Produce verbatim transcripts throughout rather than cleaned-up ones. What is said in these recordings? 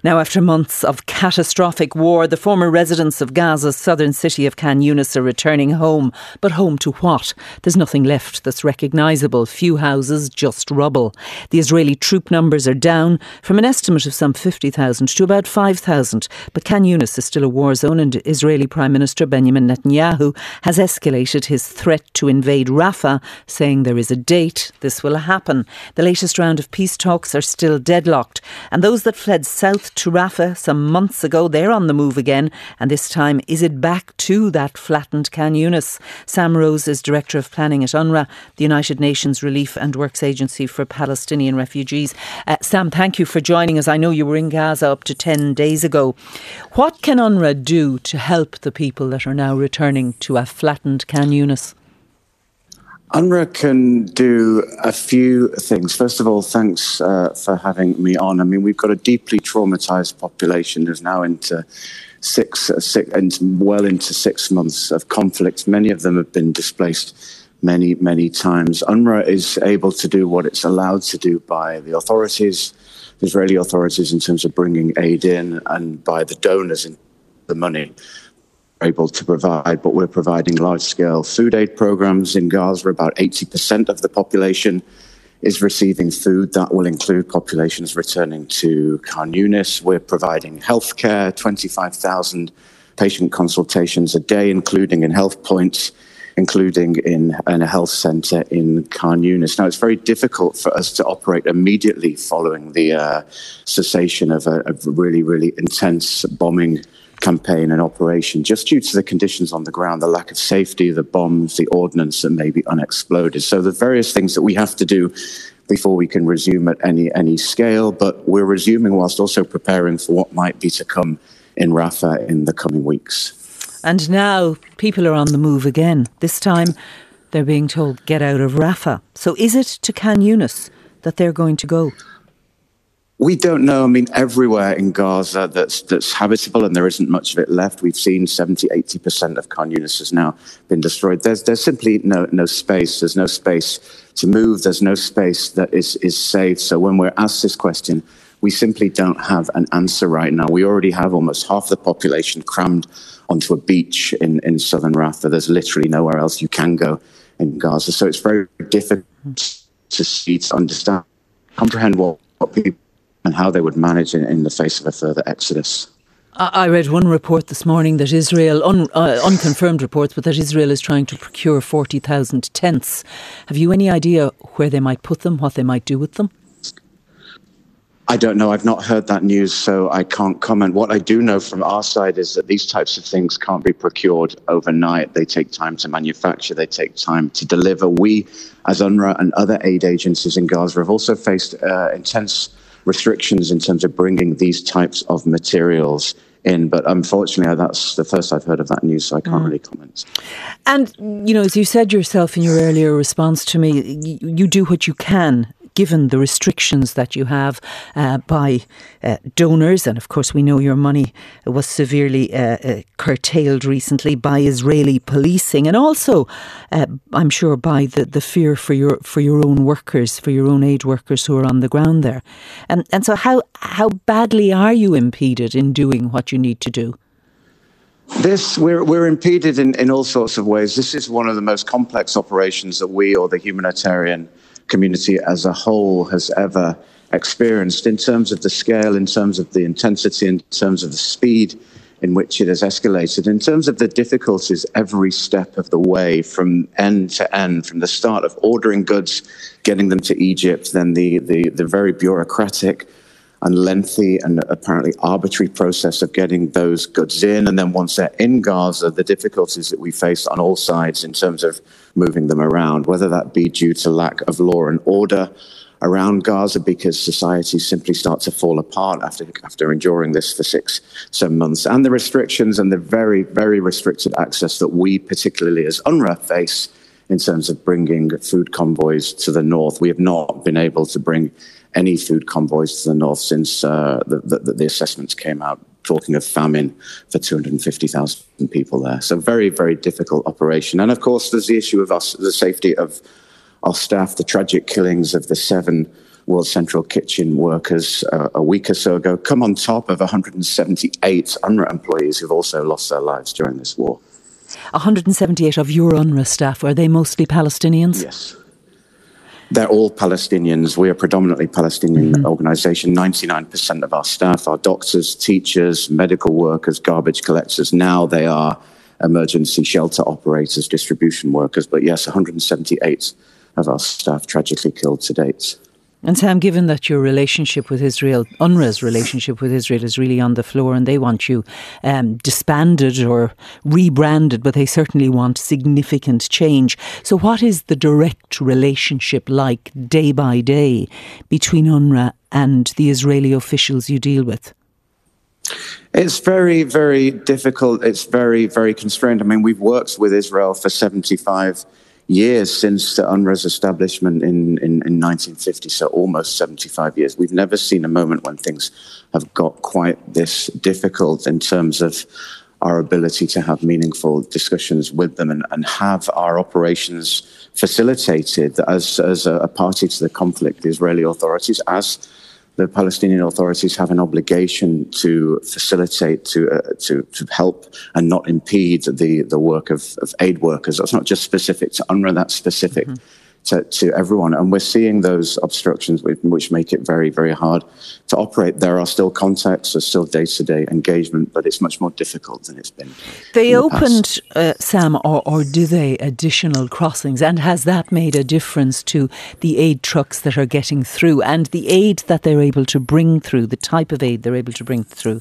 Now, after months of catastrophic war, the former residents of Gaza's southern city of Khan Yunis are returning home. But home to what? There's nothing left that's recognisable. Few houses, just rubble. The Israeli troop numbers are down from an estimate of some fifty thousand to about five thousand. But Khan Yunis is still a war zone, and Israeli Prime Minister Benjamin Netanyahu has escalated his threat to invade Rafah, saying there is a date this will happen. The latest round of peace talks are still deadlocked, and those that fled south to Rafah some months ago, they're on the move again, and this time is it back to that flattened Khan Yunis? Sam Rose is Director of Planning at UNRWA, the United Nations Relief and Works Agency for Palestinian Refugees. Uh, Sam, thank you for joining us. I know you were in Gaza up to ten days ago. What can UNRWA do to help the people that are now returning to a flattened Khan Yunis? UNRWA can do a few things. First of all, thanks uh, for having me on. I mean, we've got a deeply traumatised population who's now into six, uh, six, and well into six months of conflict. Many of them have been displaced many, many times. UNRWA is able to do what it's allowed to do by the authorities, the Israeli authorities, in terms of bringing aid in, and by the donors in the money able to provide, but we're providing large-scale food aid programs in Gaza. About eighty percent of the population is receiving food. That will include populations returning to Khan Yunis. We're providing healthcare, twenty-five thousand patient consultations a day, including in health points, including in, in a health centre in Khan Yunis. Now, it's very difficult for us to operate immediately following the uh, cessation of a, a really, really intense bombing campaign and operation, just due to the conditions on the ground, the lack of safety, the bombs, the ordnance that may be unexploded. So the various things that we have to do before we can resume at any any scale, but we're resuming whilst also preparing for what might be to come in Rafah in the coming weeks. And now people are on the move again. This time they're being told, get out of Rafah. So is it to Khan Yunis that they're going to go? We don't know. I mean, everywhere in Gaza that's that's habitable, and there isn't much of it left. We've seen seventy, eighty percent of Khan Yunis has now been destroyed. There's there's simply no no space. There's no space to move. There's no space that is, is safe. So when we're asked this question, we simply don't have an answer right now. We already have almost half the population crammed onto a beach in, in southern Rafah. There's literally nowhere else you can go in Gaza. So it's very difficult to see, to understand, comprehend what, what people and how they would manage in, in the face of a further exodus. I read one report this morning that Israel, un, uh, unconfirmed reports, but that Israel is trying to procure forty thousand tents. Have you any idea where they might put them, what they might do with them? I don't know. I've not heard that news, so I can't comment. What I do know from our side is that these types of things can't be procured overnight. They take time to manufacture. They take time to deliver. We, as UNRWA and other aid agencies in Gaza, have also faced uh, intense restrictions in terms of bringing these types of materials in. But unfortunately, that's the first I've heard of that news, so I can't mm. really comment. And, you know, as you said yourself in your earlier response to me, you, you do what you can, given the restrictions that you have uh, by uh, donors. And of course, we know your money was severely uh, uh, curtailed recently by Israeli policing, and also, uh, I'm sure, by the, the fear for your for your own workers, for your own aid workers who are on the ground there. And, and so how, how badly are you impeded in doing what you need to do? This, we're, we're impeded in, in all sorts of ways. This is one of the most complex operations that we, or the humanitarian community as a whole, has ever experienced, in terms of the scale, in terms of the intensity, in terms of the speed in which it has escalated, in terms of the difficulties every step of the way, from end to end, from the start of ordering goods, getting them to Egypt, then the, the, the very bureaucratic and lengthy and apparently arbitrary process of getting those goods in. And then once they're in Gaza, the difficulties that we face on all sides in terms of moving them around, whether that be due to lack of law and order around Gaza, because society simply starts to fall apart after after enduring this for six, seven months, and the restrictions and the very, very restricted access that we, particularly as UNRWA, face in terms of bringing food convoys to the north. We have not been able to bring any food convoys to the north since uh, the, the, the assessments came out, talking of famine for two hundred fifty thousand people there. So very, very difficult operation. And of course, there's the issue of us, the safety of our staff, the tragic killings of the seven World Central Kitchen workers uh, a week or so ago, come on top of one hundred seventy-eight UNRWA employees who've also lost their lives during this war. one hundred seventy-eight of your UNRWA staff, are they mostly Palestinians? Yes. They're all Palestinians. We are a predominantly Palestinian mm-hmm. organisation. ninety-nine percent of our staff are doctors, teachers, medical workers, garbage collectors. Now they are emergency shelter operators, distribution workers. But yes, one hundred seventy-eight of our staff tragically killed to date. And Sam, given that your relationship with Israel, UNRWA's relationship with Israel is really on the floor and they want you um, disbanded or rebranded, but they certainly want significant change. So what is the direct relationship like day by day between UNRWA and the Israeli officials you deal with? It's very, very difficult. It's very, very constrained. I mean, we've worked with Israel for seventy-five years since the UNRWA's establishment in, in, in nineteen fifty, so almost seventy-five years. We've never seen a moment when things have got quite this difficult in terms of our ability to have meaningful discussions with them and, and have our operations facilitated as, as a, a party to the conflict. The Israeli authorities, as the Palestinian authorities, have an obligation to facilitate, to uh, to to help and not impede the, the work of, of aid workers. That's not just specific to UNRWA, that's specific mm-hmm. to, to everyone. And we're seeing those obstructions which, which make it very, very hard to operate. There are still contacts, there's still day-to-day engagement, but it's much more difficult than it's been. They in the opened, uh, Sam, or, or do they, additional crossings? And has that made a difference to the aid trucks that are getting through and the aid that they're able to bring through, the type of aid they're able to bring through?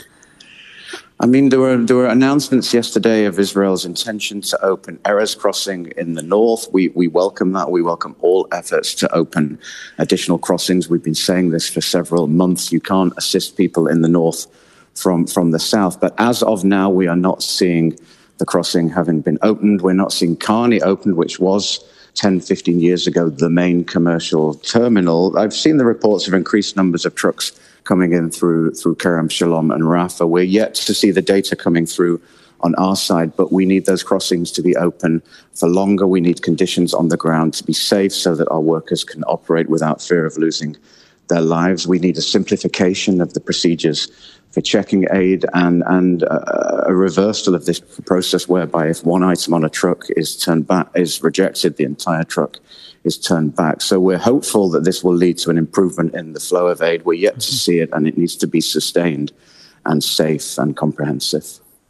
I mean, there were there were announcements yesterday of Israel's intention to open Erez crossing in the north. We we welcome that. We welcome all efforts to open additional crossings. We've been saying this for several months. You can't assist people in the north from from the south. But as of now, we are not seeing the crossing having been opened. We're not seeing Karni opened, which was ten, fifteen years ago the main commercial terminal. I've seen the reports of increased numbers of trucks coming in through through Kerem Shalom and Rafah. We're yet to see the data coming through on our side, but we need those crossings to be open for longer. We need conditions on the ground to be safe so that our workers can operate without fear of losing their lives. We need a simplification of the procedures for checking aid and, and uh, a reversal of this process whereby if one item on a truck is turned back, is rejected, the entire truck is turned back. So we're hopeful that this will lead to an improvement in the flow of aid. We're yet to see it, and it needs to be sustained and safe and comprehensive.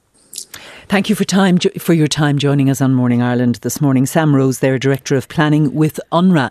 Thank you for time for your time joining us on Morning Ireland this morning. Sam Rose there, Director of Planning with UNRWA.